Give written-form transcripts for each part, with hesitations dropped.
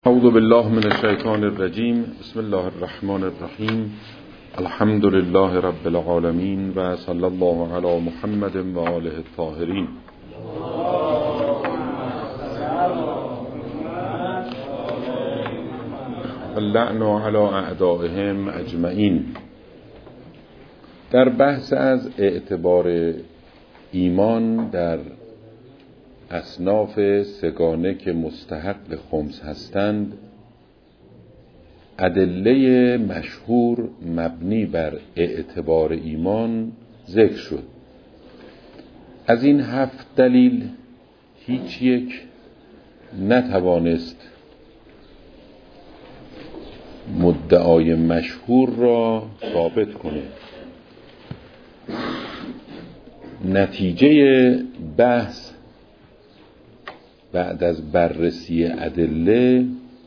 اعوذ بالله من الشیطان الرجیم. بسم الله الرحمن الرحیم. الحمد لله رب العالمین و صلی الله علی محمد و آله الطاهرین. اللعن علی اعدائهم اجمعین. در بحث از اعتبار ایمان در اصناف سگانه که مستحق خمس هستند، ادله مشهور مبنی بر اعتبار ایمان ذکر شد. از این 7 دلیل هیچ یک نتوانست مدعای مشهور را ثابت کنه. نتیجه بحث بعد از بررسی ادله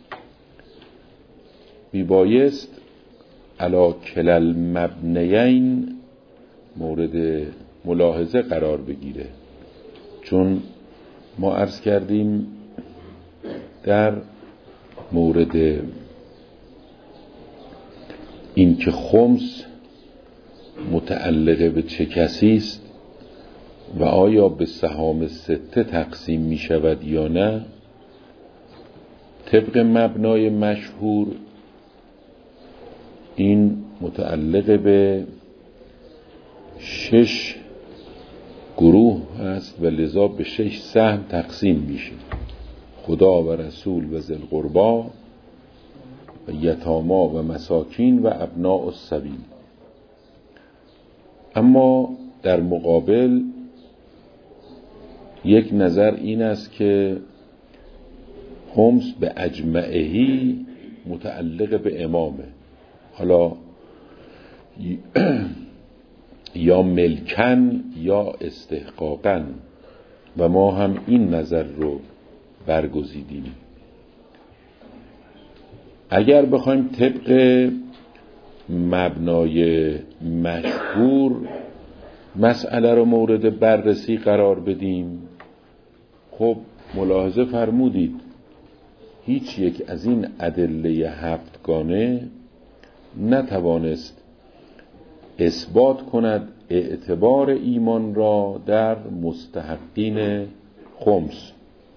میبایست علی کلا المبنیین مورد ملاحظه قرار بگیره، چون ما عرض کردیم در مورد این که خمس متعلق به چه کسی است و آیا به سهام 6 تقسیم می شود یا نه، طبق مبنای مشهور این متعلق به 6 گروه است و لذا به 6 سهم تقسیم میشه: خدا و رسول و ذی القربی و یتاما و مساکین و ابناء السبیل. اما در مقابل یک نظر این است که خمس به اجمعهی متعلق به امامه، حالا یا ملکن یا استحقاقا، و ما هم این نظر رو برگزیدیم. اگر بخوایم طبق مبنای مشهور مسئله رو مورد بررسی قرار بدیم، خب ملاحظه فرمودید هیچ یک از این ادله 7 گانه نتوانست اثبات کند اعتبار ایمان را در مستحقین خمس.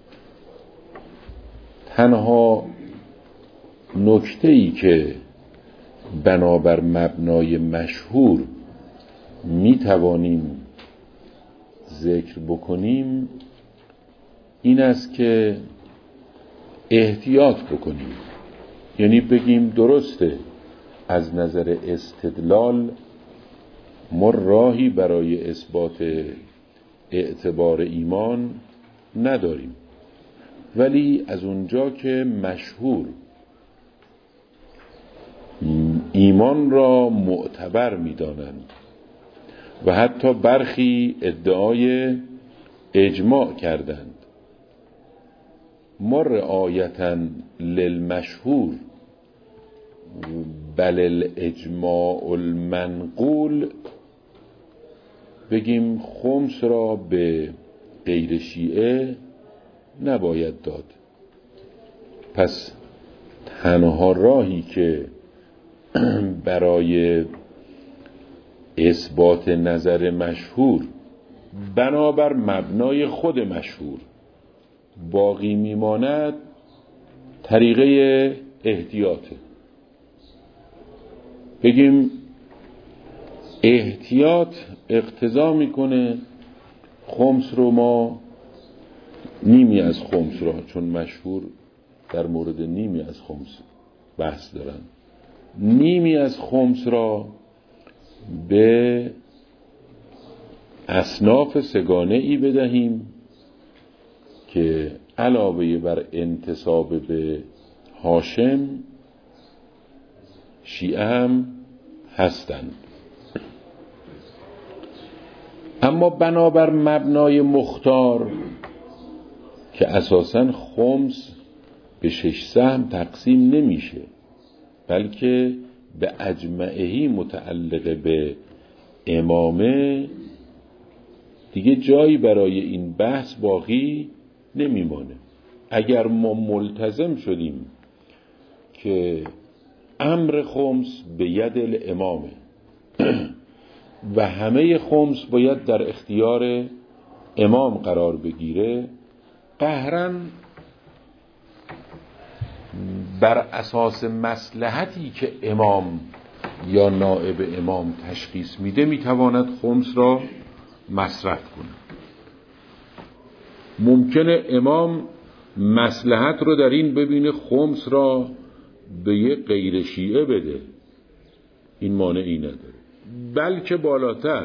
تنها نکته‌ای که بنابر مبنای مشهور می توانیم ذکر بکنیم این است که احتیاط بکنیم، یعنی بگیم درسته از نظر استدلال ما راهی برای اثبات اعتبار ایمان نداریم، ولی از اونجا که مشهور ایمان را معتبر می دانند و حتی برخی ادعای اجماع کردند، ما رعایتاً للمشهور بل الاجماع المنقول بگیم خمس را به غیر شیعه نباید داد. پس تنها راهی که برای اثبات نظر مشهور بنابر مبنای خود مشهور باقی میماند طریقه احتیاطه. بگیم احتیاط اقتضا میکنه خمس رو ما نیمی از خمس را، چون مشهور در مورد نیمی از خمس بحث دارن، نیمی از خمس را به اصناف سگانه ای بدهیم که علاوه بر انتساب به هاشم شیعه هم هستند. اما بنابر مبنای مختار که اساساً خمس به 6 سهم تقسیم نمیشه بلکه به اجمعهی متعلق به امامه، دیگه جایی برای این بحث باقی نمیمانه. اگر ما ملتزم شدیم که امر خمس به ید الامامه و همه خمس باید در اختیار امام قرار بگیره، قهراً بر اساس مصلحتی که امام یا نائب امام تشخیص میده میتواند خمس را مصرف کنه. ممکنه امام مصلحت رو در این ببینه خمس را به یک غیر شیعه بده، این مانعی نداره. بلکه بالاتر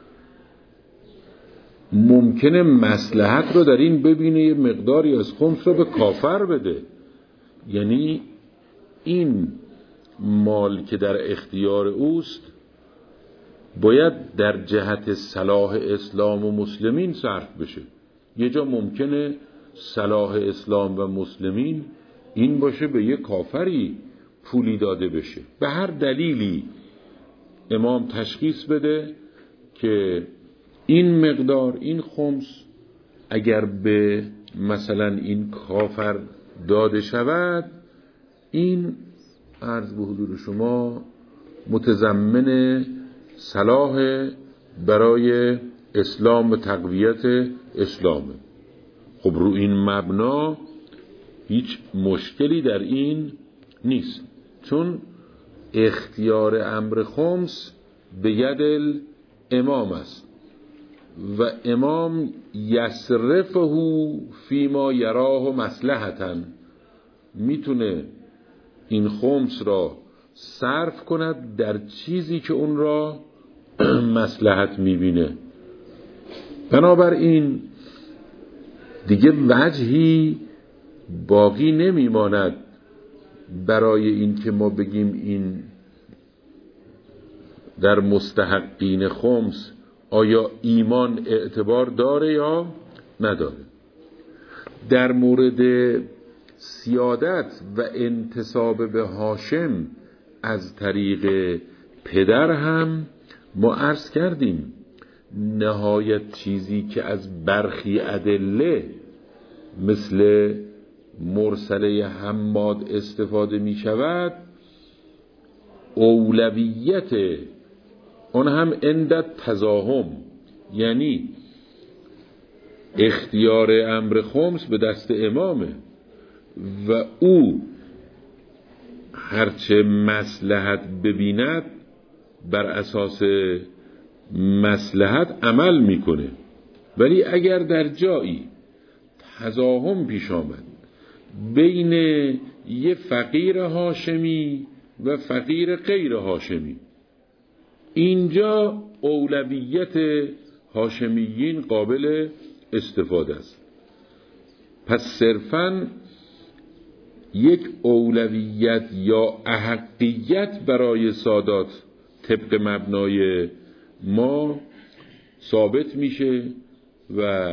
ممکنه مصلحت رو در این ببینه یه مقداری از خمس رو به کافر بده. یعنی این مال که در اختیار اوست باید در جهت صلاح اسلام و مسلمین صرف بشه. یه جا ممکنه صلاح اسلام و مسلمین این باشه به یه کافری پولی داده بشه. به هر دلیلی امام تشخیص بده که این مقدار، این خمس اگر به مثلا این کافر داده شود، این عرض به حضور شما متضمن صلاح برای اسلام و تقویت اسلامه. خب رو این مبنا هیچ مشکلی در این نیست، چون اختیار امر خمس به ید امام است و امام یصرفه فیما یراه مصلحتاً، میتونه این خمس را صرف کند در چیزی که اون را مصلحت میبینه. بنابراین دیگه وجهی باقی نمیماند برای این که ما بگیم این در مستحقین خمس آیا ایمان اعتبار داره یا نداره. در مورد سیادت و انتساب به هاشم از طریق پدر هم ما عرض کردیم نهایت چیزی که از برخی ادله مثل مرسله حماد استفاده می شود، اولویت اون هم عند تزاحم، یعنی اختیار امر خمس به دست امامه و او هرچه مصلحت ببیند بر اساس مصلحت عمل میکنه. ولی اگر در جایی تزاحم پیش آمد بین یه فقیر هاشمی و فقیر غیر هاشمی، اینجا اولویت هاشمیین قابل استفاده است. پس صرفاً یک اولویت یا احقیت برای سادات طبق مبنای ما ثابت میشه و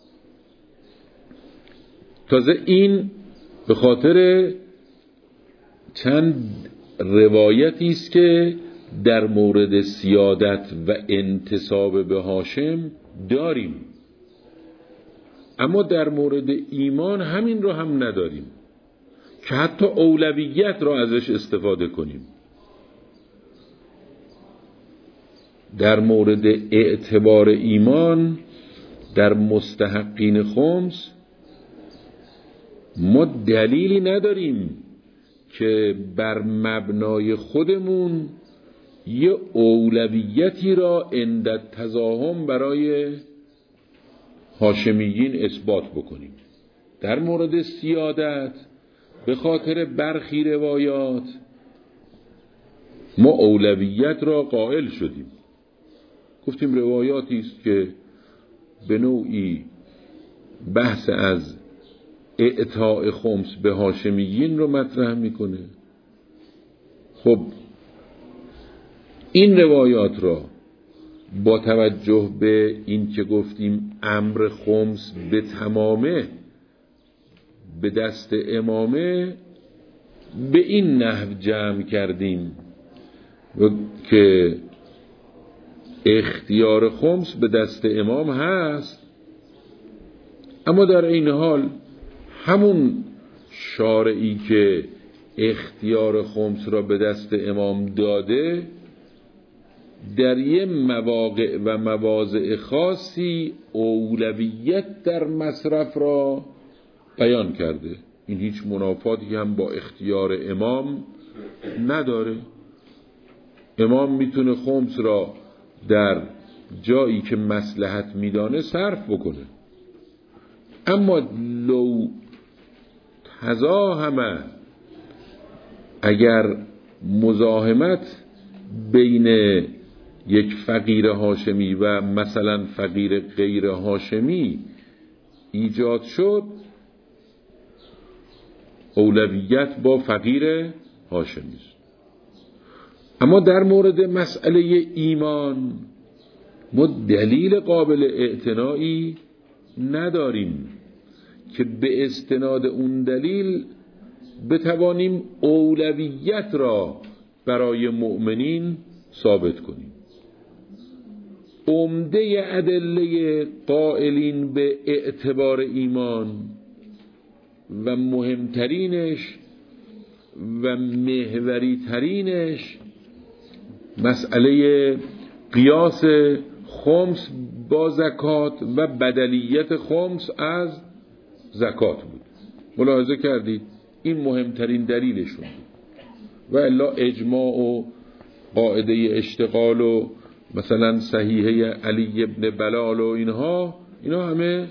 تازه این به خاطر چند روایتی است که در مورد سیادت و انتساب به هاشم داریم، اما در مورد ایمان همین رو هم نداریم که حتی اولویت را ازش استفاده کنیم. در مورد اعتبار ایمان در مستحقین خمس ما دلیلی نداریم که بر مبنای خودمون یه اولویتی را عند تزاحم برای هاشمیین اثبات بکنیم. در مورد سیادت به خاطر برخی روایات ما اولویت را قائل شدیم، گفتیم روایاتی است که به نوعی بحث از اعطاء خمس به هاشمیین رو مطرح میکنه. خب این روایات را با توجه به این که گفتیم امر خمس به تمامه به دست امامه، به این نحو جمع کردیم و که اختیار خمس به دست امام هست، اما در این حال همون شارعی که اختیار خمس را به دست امام داده، در یه مواقع و مواضع خاصی اولویت در مصرف را بیان کرده. این هیچ منافاتی هم با اختیار امام نداره. امام میتونه خمس را در جایی که مصلحت میدانه صرف بکنه، اما لو تزاحم، اگر مزاحمت بین یک فقیر هاشمی و مثلا فقیر غیر هاشمی ایجاد شد، اولویت با فقیر هاشمی است. اما در مورد مسئله ایمان ما دلیل قابل اعتنایی نداریم که به استناد اون دلیل بتوانیم اولویت را برای مؤمنین ثابت کنیم. عمده ادله قائلین به اعتبار ایمان و مهمترینش و محوری ترینش مسئله قیاس خمس با زکات و بدلیت خمس از زکات بود. ملاحظه کردید این مهمترین دلیلشون بود. و الا اجماع و قاعده اشتغال و مثلا صحیحه علی ابن بلال و اینها همه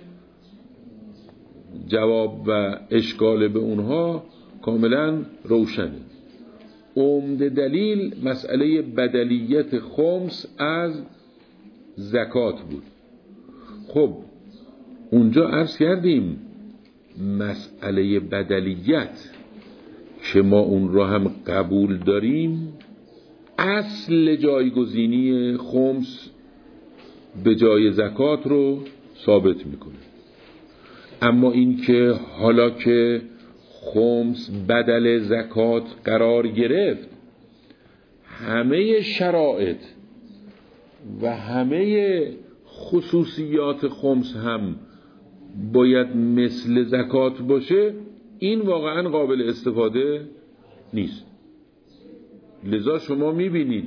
جواب و اشکال به اونها کاملا روشنه. عمده دلیل مسئله بدلیت خمس از زکات بود. خب اونجا عرض کردیم مسئله بدلیت که ما اون را هم قبول داریم، اصل جایگزینی خمس به جای زکات رو ثابت میکنه. اما این که حالا که خمس بدل زکات قرار گرفت، همه شرایط و همه خصوصیات خمس هم باید مثل زکات باشه، این واقعا قابل استفاده نیست. لذا شما میبینید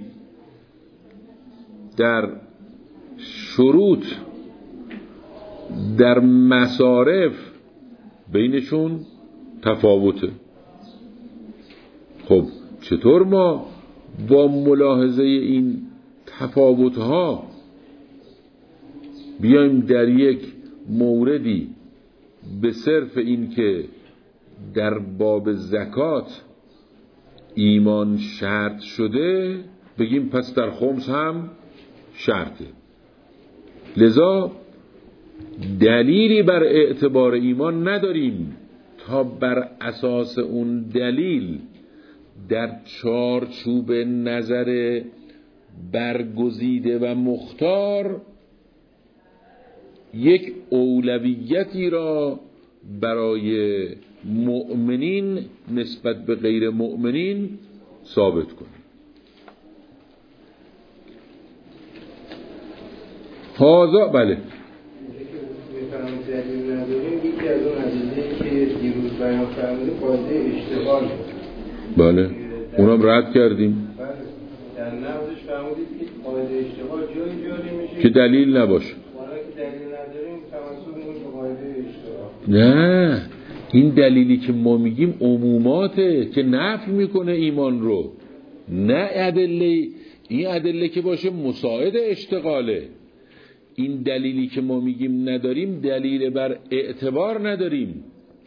در شروط، در مصارف بینشون تفاوته. خب چطور ما با ملاحظه این تفاوتها بیایم در یک موردی به صرف این که در باب زکات ایمان شرط شده بگیم پس در خمس هم شرطه؟ لذا دلیلی بر اعتبار ایمان نداریم تا بر اساس اون دلیل در چارچوب نظر برگزیده و مختار یک اولویتی را برای مؤمنین نسبت به غیر مؤمنین ثابت کنیم. هازا بله یکی از اون عدیده که دیروز بیان فرمودیم قاعده اشتغال بود. بله اونم رد کردیم. در نقضش فرمودید که قاعده اشتغال جاری میشه که دلیل نباشه. حالا که دلیل نداریم توسط اون قاعده اشتغال. نه، این دلیلی که ما میگیم عموماته که نفی میکنه ایمان رو، نه ادله. این ادله که باشه مساعد اشتغاله. این دلیلی که ما میگیم نداریم دلیل بر اعتبار نداریم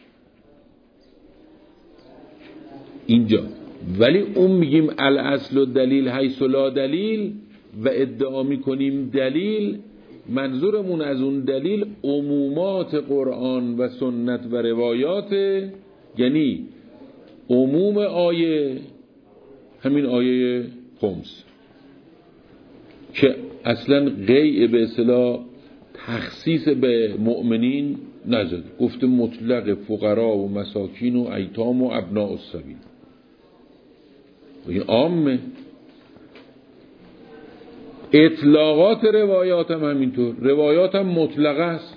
اینجا. ولی اون میگیم الاصل و دلیل حیث لا دلیل و ادعا میکنیم دلیل. منظورمون از اون دلیل عمومات قرآن و سنت و روایات، یعنی عموم آیه، همین آیه خمس که اصلا قیع به اصطلاح تخصیص به مؤمنین نزد، گفته مطلق فقرا و مساکین و ایتام و ابناء السبیل. این عامه. اطلاقات روایات هم همینطور، روایات هم مطلقه است،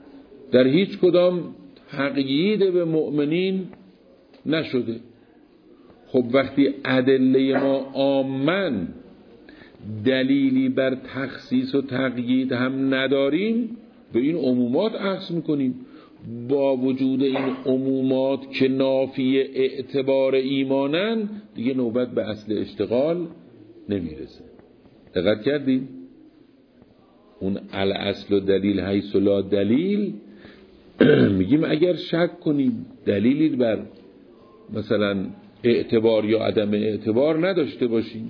در هیچ کدام تقیید به مؤمنین نشده. خب وقتی ادله ما عامن دلیلی بر تخصیص و تقیید هم نداریم، به این عمومات اخذ میکنیم. با وجود این عمومات که نافی اعتبار ایمانن، دیگه نوبت به اصل اشتغال نمیرسه. دقت کردیم؟ اون الاصل و دلیل حیث لا دلیل، میگیم اگر شک کنیم دلیلی بر مثلا اعتبار یا عدم اعتبار نداشته باشیم،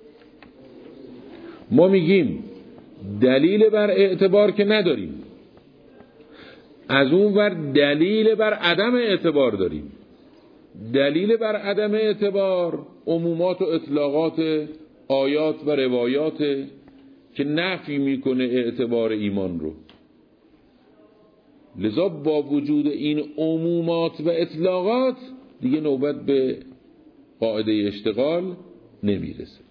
ما میگیم دلیل بر اعتبار که نداریم، از اون ور دلیل بر عدم اعتبار داریم. دلیل بر عدم اعتبار عمومات و اطلاقات آیات و روایات که نفی میکنه اعتبار ایمان رو. لذا با وجود این عمومات و اطلاقات دیگه نوبت به قاعده اشتغال نمیرسه.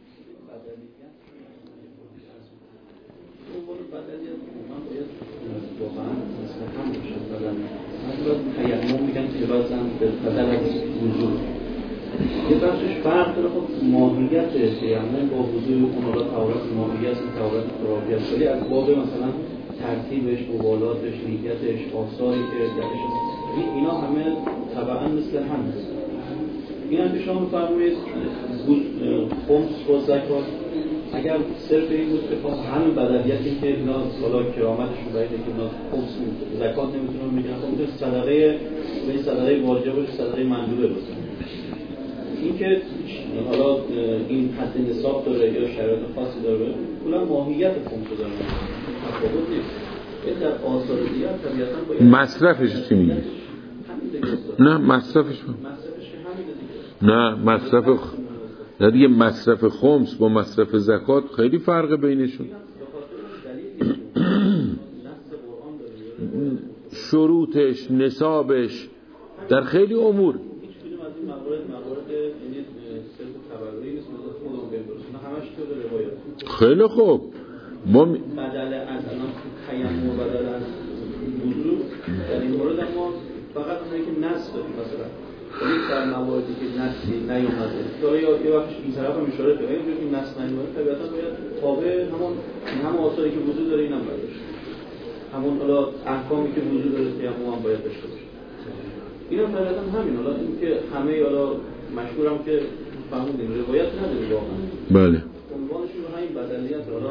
تیمم میگن که بازم بدل از وجود یه بخشش فرق داره. خب ماهیت تیمم با وجود اون را تورات ماهیت تورات ترابیت ولی از باب مثلا ترتیبش، مبالاتش، نیتش، آثاری که درش اینا همه طبعا مثل هم هست. این هم که شما می‌فرمایید خمس و زکات اگر صرف این بود که همین بدلیتی که اینا حالا کرامتشون باید که اینا خمس زکات نمیتونن میگن، خب میتونه صدقه به صدقه واجب باشه، صدقه مندوبه باشه. این که حالا این حد نصاب داره یا شرایط خاصی داره، کلا ماهیت خمس داره، تفاوت نیست. این در آثار دیگر طبیعتاً باید مصرفش چی میگی؟ نه مصرفش نه مصرف نه دیگه مصرف خمس با مصرف زکات خیلی فرق بینشون. شروطش، نصابش، در خیلی امور خیلی خوب. ما بدل از تیمم و بدل از وضو در این مورد ما فقط اونایی که نص داریم مثلا یک در مواردی که نصی نیومده داره یا یه وقتش این طرف هم اشاره کنه این نص نیومده طبیعتا باید تابع همون آثاری که وجود داره اینم باید باشه، همون حالا احکامی که وجود داره تیمم هم باید داشته باشه. اینا طبیعتا همین. حالا این که همه حالا مشهورم که فهمیدیم روایت نداره واقعا، بله عنوانشون رو همین بدلیت. حالا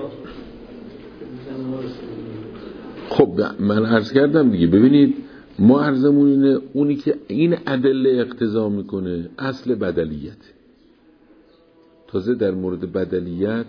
خب من عرض کردم دیگه، ببینید ما عرضمون اینه اونی که این ادله اقتضا میکنه اصل بدلیت. تازه در مورد بدلیت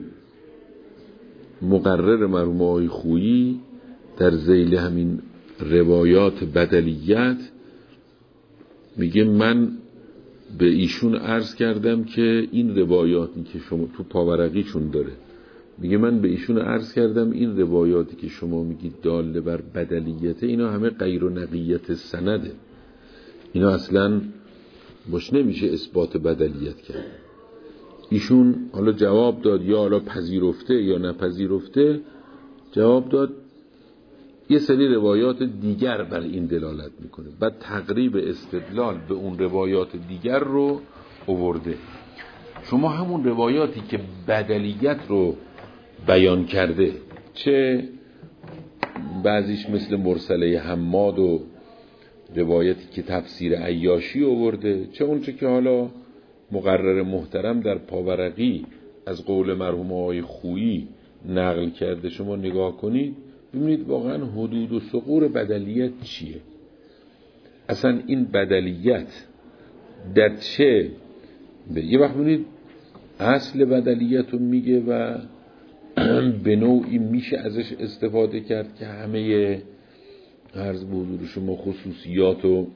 مقرر مرحوم آقای خویی در ذیل همین روایات بدلیت میگه من به ایشون عرض کردم که این روایاتی که شما تو پاورقیشون داره، میگه من به ایشون عرض کردم این روایاتی که شما میگید داله بر بدلیت اینا همه غیر و نقیت سنده، اینا اصلا باش نمیشه اثبات بدلیت کرد. ایشون حالا جواب داد یا حالا پذیرفته یا نپذیرفته، جواب داد یه سری روایات دیگر بر این دلالت میکنه، بعد تقریب استدلال به اون روایات دیگر رو آورده. شما همون روایاتی که بدلیت رو بیان کرده، چه بعضیش مثل مرسله حماد و روایتی که تفسیر عیاشی آورده، چه اونچه که حالا مقرر محترم در پاورقی از قول مرحوم آقای خویی نقل کرده، شما نگاه کنید ببینید واقعا حدود و ثغور بدلیت چیه. اصلا این بدلیت در چه یه وقت ببینید اصل بدلیت رو میگه و به نوعی میشه ازش استفاده کرد که همه عرض به حضور شما خصوصیات و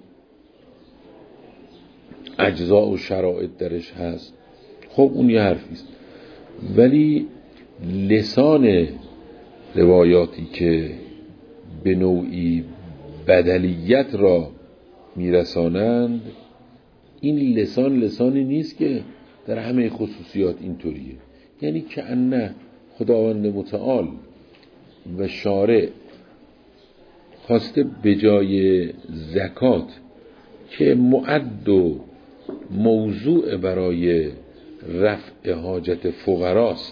اجزاء و شرایط درش هست. خب اون یه حرفیست، ولی لسان روایاتی که به نوعی بدلیت را میرسانند، این لسانی نیست که در همه خصوصیات اینطوریه. یعنی که انه خداوند متعال و شارع خواسته به جای زکات که معد و موضوع برای رفع حاجت فقراست،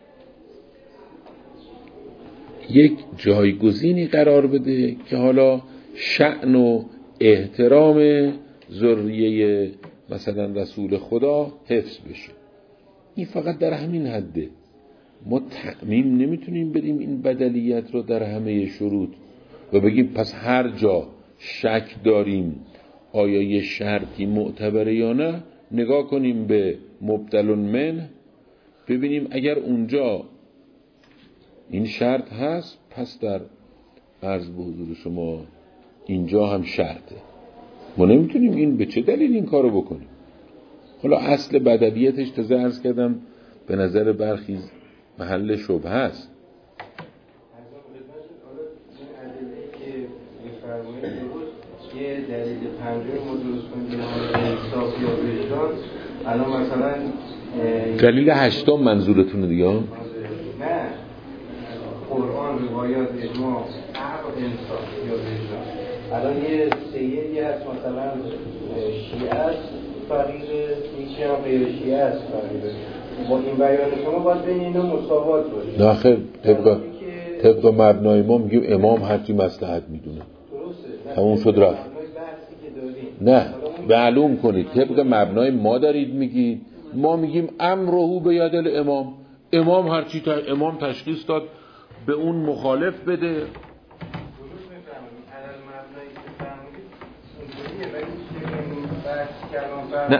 یک جایگزینی قرار بده که حالا شأن و احترام ذریه مثلا رسول خدا حفظ بشه. این فقط در همین حده. ما تعمیم نمیتونیم بدیم این بدلیت رو در همه شروط و بگیم پس هر جا شک داریم آیا یه شرطی معتبره یا نه، نگاه کنیم به مبدل من، ببینیم اگر اونجا این شرط هست پس در عرض به حضور شما اینجا هم شرطه. ما نمیتونیم این به چه دلیل این کارو بکنیم. حالا اصل بدلیتش تازه عرض کردم به نظر برخی محل شبهه است. یه دلیل پنجمی ما درست کنیم به نام انصاف یا وجدان. الان مثلا دلیل هشتم منظورتونه دیگه؟ نه، قرآن، روایات، اجماع، عقل، انصاف یا وجدان. الان یه سیدی هست مثلا شیعه است فقیره، یکی هم غیر شیعه است فقیره. با این بیان شما باید بین اینا مساوات باشه. نه خیر، طبق مبنای ما میگیم امام هرچی مصلحت میدونه. همون شد رفت. نه، معلوم کنید طبق مبنای ما دارید میگید. ما میگیم امره به ید الامام. امام هرچی امام تشخیص داد به اون مخالف بده. نه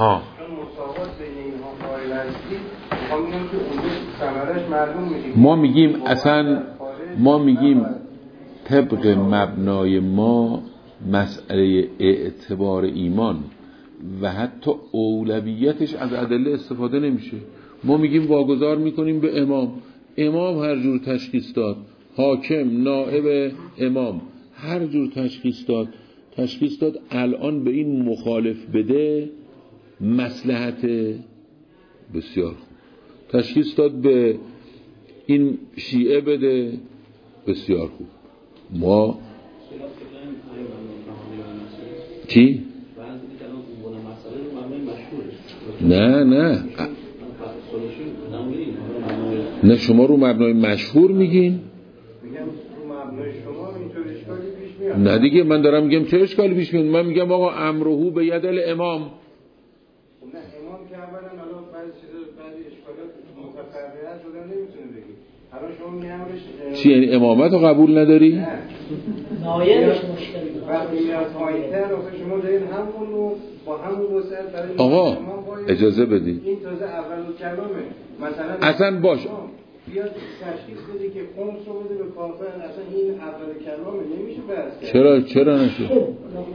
ما میگیم طبق مبنای ما مسئله اعتبار ایمان و حتی اولویتش از ادله استفاده نمیشه. ما میگیم واگذار میکنیم به امام هر جور تشخیص داد، حاکم، نائب امام هر جور تشخیص داد الان به این مخالف بده مصلحت بسیار خوب، تشخیص داد به این شیعه بده بسیار خوب. ما چی؟ نه شما رو مبنای مشهور میگین؟ نه دیگه، من دارم میگم چه اشکالی پیش میاد. من میگم آقا امره به ید الامام. نه امام که اولا الان بعضی اشکالات متفرعه شدن نمیتونه بگی. الان شما میگم چی یعنی امامت رو قبول نداری؟ نه نایبش مشکل وقتی میاد پایین‌تر شما دارین همون رو با همون وسعت برای آقا اجازه بدید این تازه اول کلامه. مثلا اصلا باش بیاد تشخیص بده که خمس رو بده به کافر، اصلا این اول کلامه نمیشه بحث. چرا نشه؟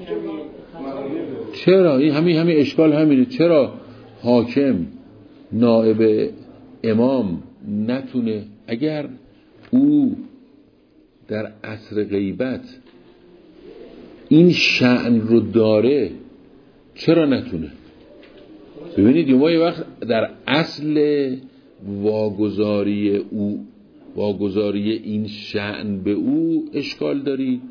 چرا این همین اشکال همینه. چرا حاکم نائب امام نتونه اگر او در عصر غیبت این شأن رو داره چرا نتونه؟ ببینید ما یه وقت در اصل واگذاری این شأن به او اشکال دارید،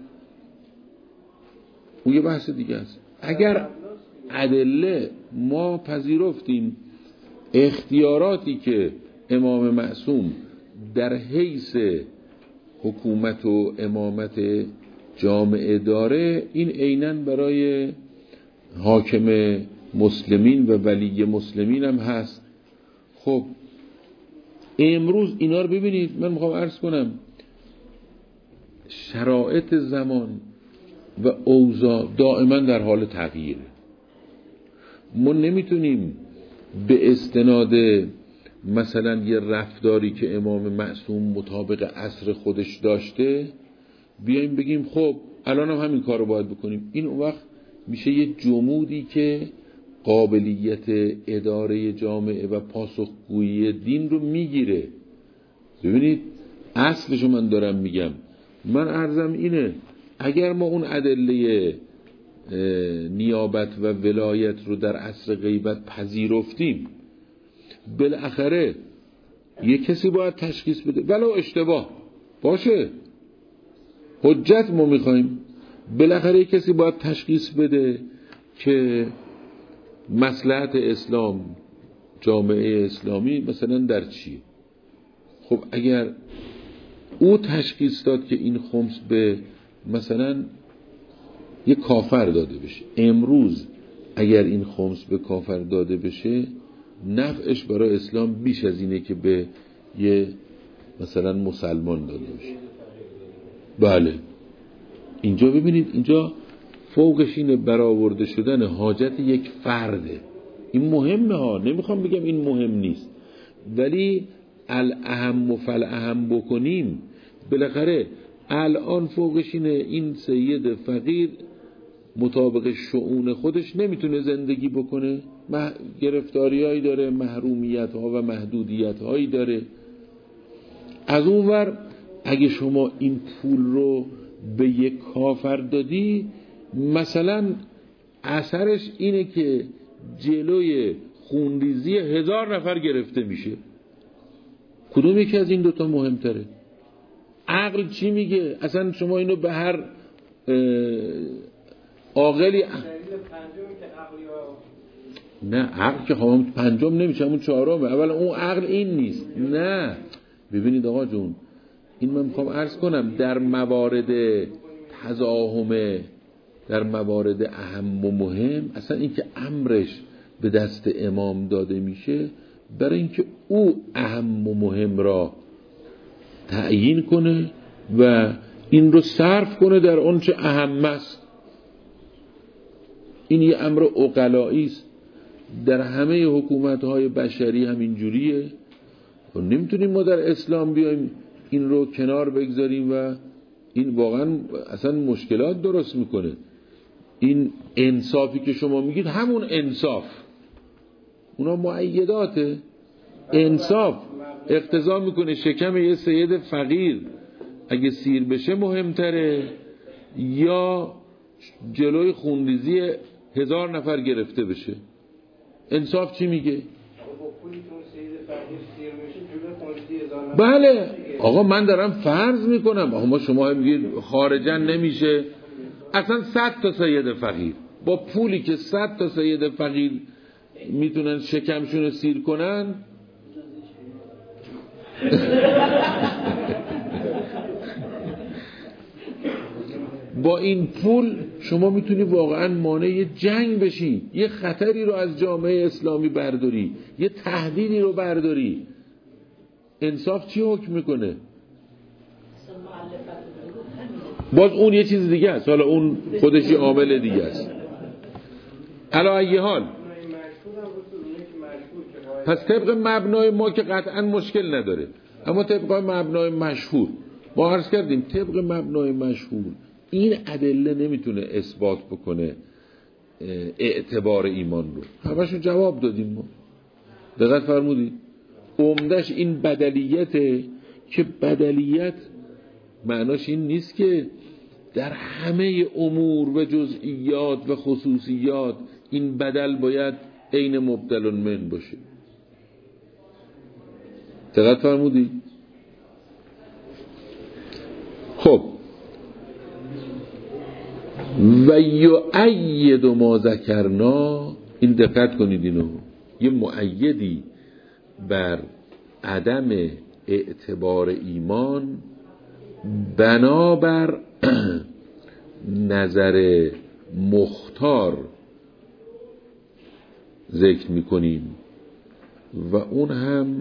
اون یه بحث دیگه است. اگر ادله ما پذیرفتیم اختیاراتی که امام معصوم در حیث حکومت و امامت جامعه داره، این عیناً برای حاکم مسلمین و ولی مسلمین هم هست. خب امروز اینا رو ببینید، من میخوام عرض کنم شرایط زمان و اوضاع دائما در حال تغییره. ما نمیتونیم به استناد مثلا یه رفتاری که امام معصوم مطابق عصر خودش داشته بیایم بگیم خب الان هم همین کار رو باید بکنیم. این اون وقت میشه یه جمودی که قابلیت اداره جامعه و پاسخگویی دین رو میگیره. ببینید اصلشو من دارم میگم. من عرضم اینه اگر ما اون ادله نیابت و ولایت رو در عصر غیبت پذیرفتیم، بالاخره یه کسی باید تشخیص بده ولو اشتباه باشه، حجت ما میخوایم، بالاخره یه کسی باید تشخیص بده که مصلحت اسلام، جامعه اسلامی مثلا در چیه؟ خب اگر او تشخیص داد که این خمس به مثلا یه کافر داده بشه، امروز اگر این خمس به کافر داده بشه نفعش برای اسلام بیش از اینه که به یه مثلا مسلمان داده بشه. بله اینجا ببینید، اینجا فوقش اینه برآورده شدن حاجت یک فرده. این مهمه ها، نمیخوام بگم این مهم نیست، ولی الاهم فالاهم بکنیم. بالاخره الان فوقش اینه این سید فقیر مطابق شؤون خودش نمیتونه زندگی بکنه، گرفتاریایی داره، محرومیت ها و محدودیت هایی داره. از اون ور اگه شما این پول رو به یک کافر دادی، مثلا اثرش اینه که جلوی خونریزی 1000 نفر گرفته میشه. کدوم یکی از این دوتا مهمتره؟ عقل چی میگه؟ اصلا شما اینو به هر عاقلی نه، عقل که خواهم پنجم نمیشه، همون چهارمه. اول اون عقل این نیست. نه ببینید آقا جون، این من میخوام عرض کنم در موارد تزاحمه، در موارد اهم و مهم، اصلا این که امرش به دست امام داده میشه برای اینکه او اهم و مهم را تعیین کنه و این رو صرف کنه در اون چه اهم است. این یه امر عقلایی است، در همه حکومت‌های بشری همین جوریه. و نمیتونیم ما در اسلام بیایم این رو کنار بگذاریم و این واقعا اصلا مشکلات درست میکنه. این انصافی که شما میگید همون انصاف، اونا مؤیداته. انصاف اقتضا میکنه شکم یه سید فقیر اگه سیر بشه مهمتره یا جلوی خونریزی 1000 نفر گرفته بشه. انصاف چی میگه؟ بله آقا من دارم فرض میکنم. آقا شما میگید خارجن نمیشه، اصلا 100 تا سید فقیر با پولی که 100 تا سید فقیر میتونن شکمشون سیر کنن با این پول شما میتونی واقعا مانع یه جنگ بشی، یه خطری رو از جامعه اسلامی برداری، یه تهدیدی رو برداری. انصاف چی حکم میکنه؟ باز اون یه چیز دیگه است، حالا اون خودش یه عامل دیگه است. علی ای حال پس طبق مبنای ما که قطعا مشکل نداره، اما طبق مبنای مشهور ما عرض کردیم، طبق مبنای مشهور این ادله نمیتونه اثبات بکنه اعتبار ایمان رو. همشون جواب دادیم ما. دقت فرمودید؟ عمدش این بدلیته که بدلیت معناش این نیست که در همه امور و جزئیات و خصوصیات این بدل باید عین مبدل من باشه. دقت فرمودید؟ خب و یؤید ما ذکرنا، این دقت کنید اینو، یه مؤیدی بر عدم اعتبار ایمان بنابر نظر مختار ذکر میکنیم و اون هم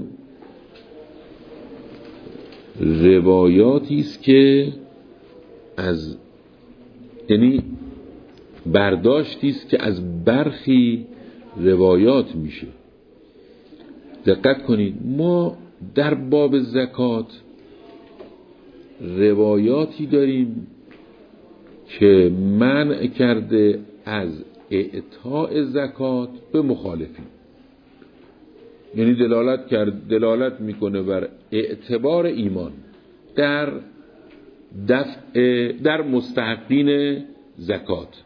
روایاتی است که از یعنی برداشتی است که از برخی روایات میشه. دقت کنید ما در باب زکات روایاتی داریم که منع کرده از اعطاء زکات به مخالفین، یعنی دلالت میکنه بر اعتبار ایمان در مستحقین زکات.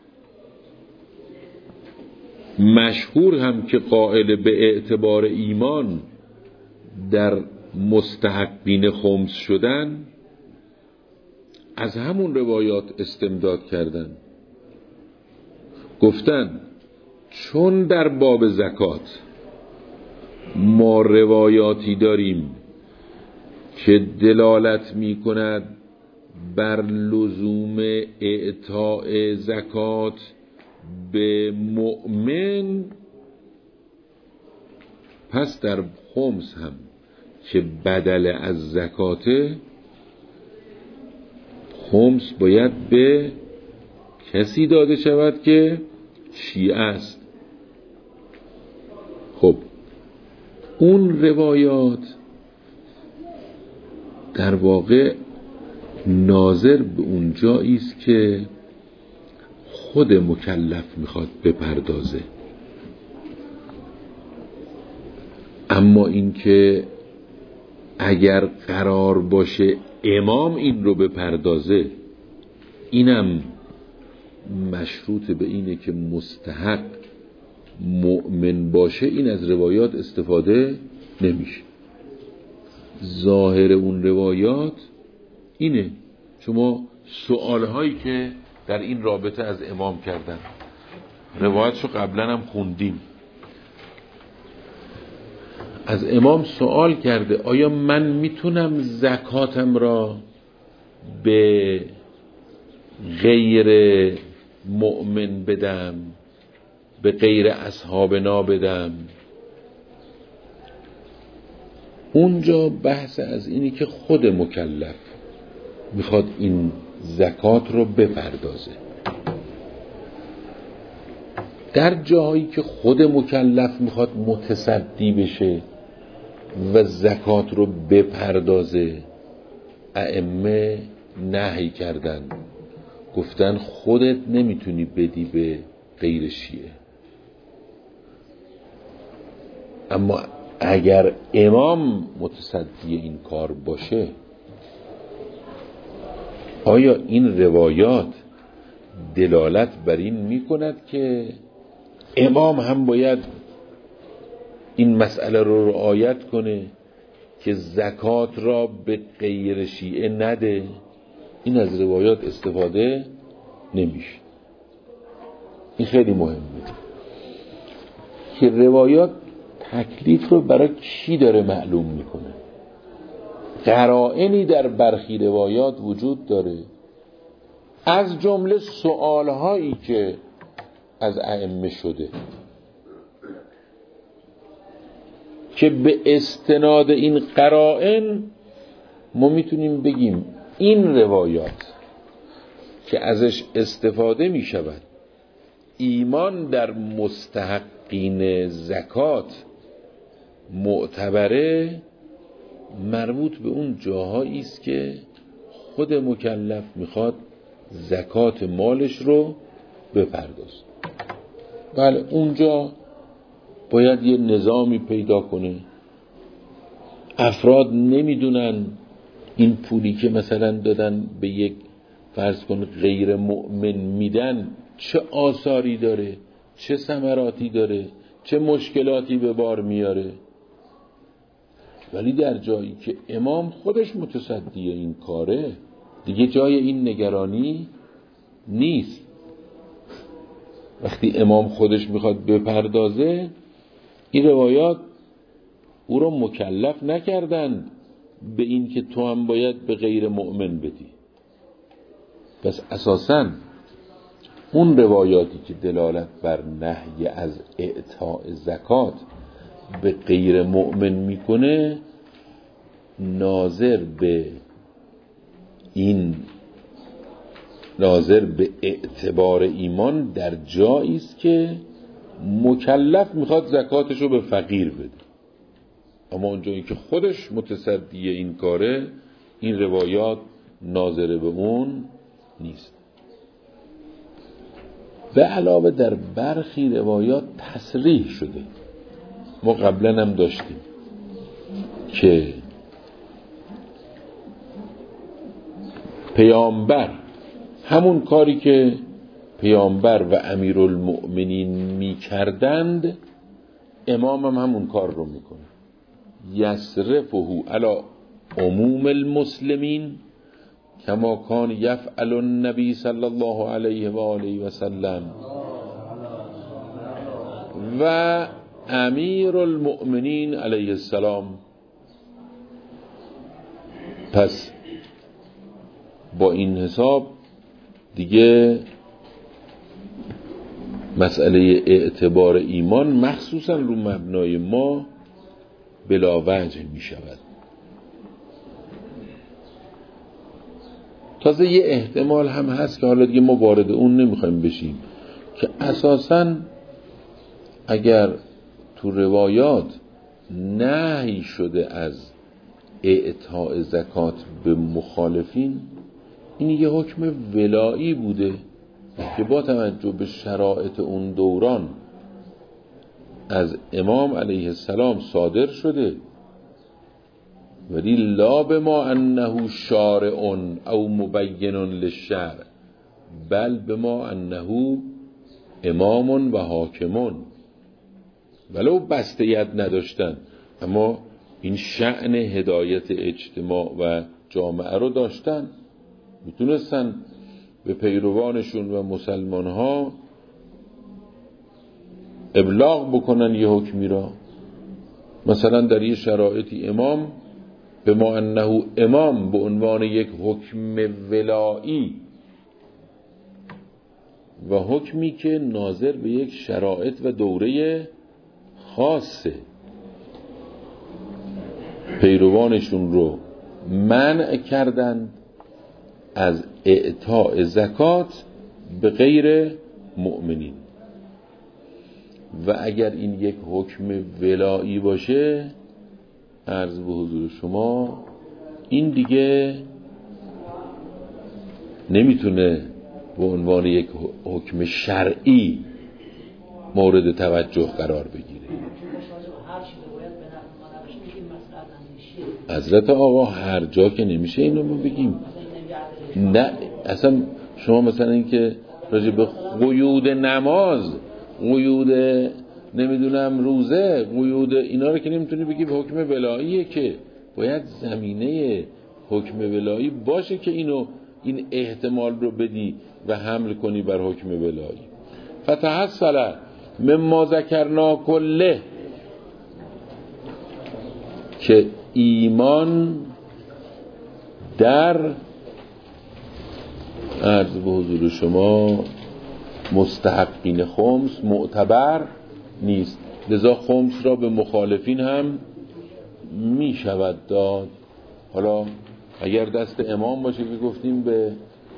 مشهور هم که قائل به اعتبار ایمان در مستحقین خمس شدن، از همون روایات استمداد کردن. گفتن چون در باب زکات ما روایاتی داریم که دلالت می کند بر لزوم اعطاء زکات به مؤمن، پس در خمس هم که بدل از زکاته، خمس باید به کسی داده شود که شیعه است. خب اون روایات در واقع ناظر به اون جایی است که خود مکلف میخواد بپردازه. اما این که اگر قرار باشه امام این رو بپردازه، اینم مشروط به اینه که مستحق مؤمن باشه، این از روایات استفاده نمیشه. ظاهر اون روایات اینه. شما سوالهایی که در این رابطه از امام کردن، روایتشو قبلا هم خوندیم، از امام سوال کرده آیا من میتونم زکاتم را به غیر مؤمن بدم، به غیر اصحابنا بدم؟ اونجا بحث از اینی که خود مکلف میخواد این زکات رو بپردازه. در جایی که خود مکلف میخواد متصدی بشه و زکات رو بپردازه، ائمه نهی کردن، گفتن خودت نمیتونی بدی به غیر شیعه. اما اگر امام متصدی این کار باشه، آیا این روایات دلالت بر این میکند که امام هم باید این مسئله رو رعایت کنه که زکات را به غیر شیعه نده؟ این از روایات استفاده نمیشه. این خیلی مهمه که روایات تکلیف رو برای کی داره معلوم میکنه. قرائنی در برخی روایات وجود داره، از جمله سوالهایی که از ائمه شده که به استناد این قرائن ما میتونیم بگیم این روایات که ازش استفاده میشود ایمان در مستحقین زکات معتبره، مربوط به اون جاهایی است که خود مکلف میخواد زکات مالش رو بپردازه. بله اونجا باید یه نظامی پیدا کنه. افراد نمیدونن این پولی که مثلا دادن به یک فرض کن غیر مؤمن میدن چه آثاری داره، چه ثمراتی داره، چه مشکلاتی به بار میاره. ولی در جایی که امام خودش متصدی این کاره، دیگه جای این نگرانی نیست. وقتی امام خودش میخواد بپردازه، این روایات او رو مکلف نکردند به این که تو هم باید به غیر مؤمن بدی. پس اساساً اون روایاتی که دلالت بر نهی از اعطاء زکات به غیر مؤمن میکنه، ناظر به اعتبار ایمان در جایی است که مکلف میخواد زکاتشو به فقیر بده. اما اونجایی که خودش متصدی این کاره، این روایات ناظر به اون نیست. به علاوه در برخی روایات تصریح شده، ما قبلا هم داشتیم که پیامبر همون کاری که پیامبر و امیرالمؤمنین می کردند، امام هم همون کار رو میکنه. یصرفه علی عموم المسلمین کما کان یفعل النبی صلی الله علیه و آله و سلم. و امیر المؤمنین علیه السلام. پس با این حساب دیگه مسئله اعتبار ایمان مخصوصا رو مبنای ما بلا وجه می شود. تازه یه احتمال هم هست که حالا دیگه ما وارد اون نمیخوایم بشیم که اساساً اگر تو روایات نهی شده از اعطاء زکات به مخالفین، این یه حکم ولایی بوده که با توجه به شرایط اون دوران از امام علیه السلام صادر شده، ولی لا بما انه شارع او مبین للشرع بل بما انه امام و حاکم. ولو بسته‌ید نداشتن اما این شأن هدایت اجتماع و جامعه رو داشتن، میتونستن به پیروانشون و مسلمانها ابلاغ بکنن یه حکمی را. مثلا در یه شرایطی امام به ما انه امام به عنوان یک حکم ولایی و حکمی که ناظر به یک شرایط و دوره خاصه پیروانشون رو منع کردند از اعطاء زکات به غیر مؤمنین. و اگر این یک حکم ولایی باشه، عرض به حضور شما، این دیگه نمیتونه به عنوان یک حکم شرعی مورد توجه قرار بگیره. حضرت آقا هر جا که نمیشه اینو ما بگیم. نه اصلا شما مثلا این که راجع به قیود نماز، قیود نمیدونم روزه، قیود اینا رو که نمیتونی بگی به حکم ولاییه، که باید زمینه حکم ولایی باشه که این احتمال رو بدی و حمل کنی بر حکم ولایی. فتحصل مما ذکرنا کله، که ایمان در عرض به حضور شما مستحقین خمس معتبر نیست، لذا خمس را به مخالفین هم می شود داد. حالا اگر دست امام باشه که گفتیم به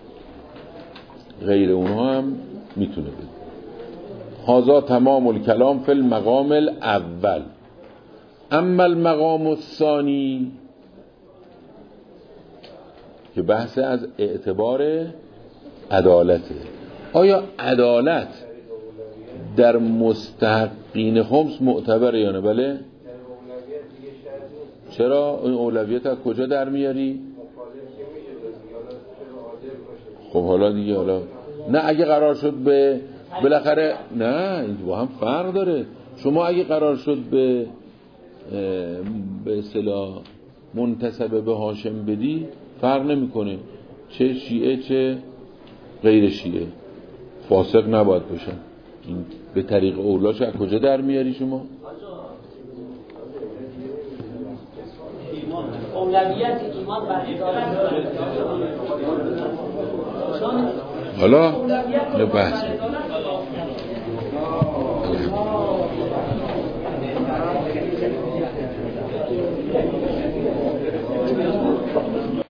غیر اونها هم میتونه بده. هذا تمام الکلام فی المقام الاول. اما المقام الثانی که بحث از اعتبار عدالته. آیا عدالت در مستحقین خمس معتبره یا نه؟ بله. چرا این اولویت از کجا در میاری؟ خب حالا دیگه نه اگه قرار شد به بالاخره نه، این با هم فرق داره. شما اگه قرار شد به اصطلاح منتسب به هاشم بدی، فرق نمیکنه چه شیعه چه غیر شیعه، فاسق نباید باشن. این به طریق اولاش از کجا در میاری شما؟ اولویت ایمان بر عدالت. حالا بحث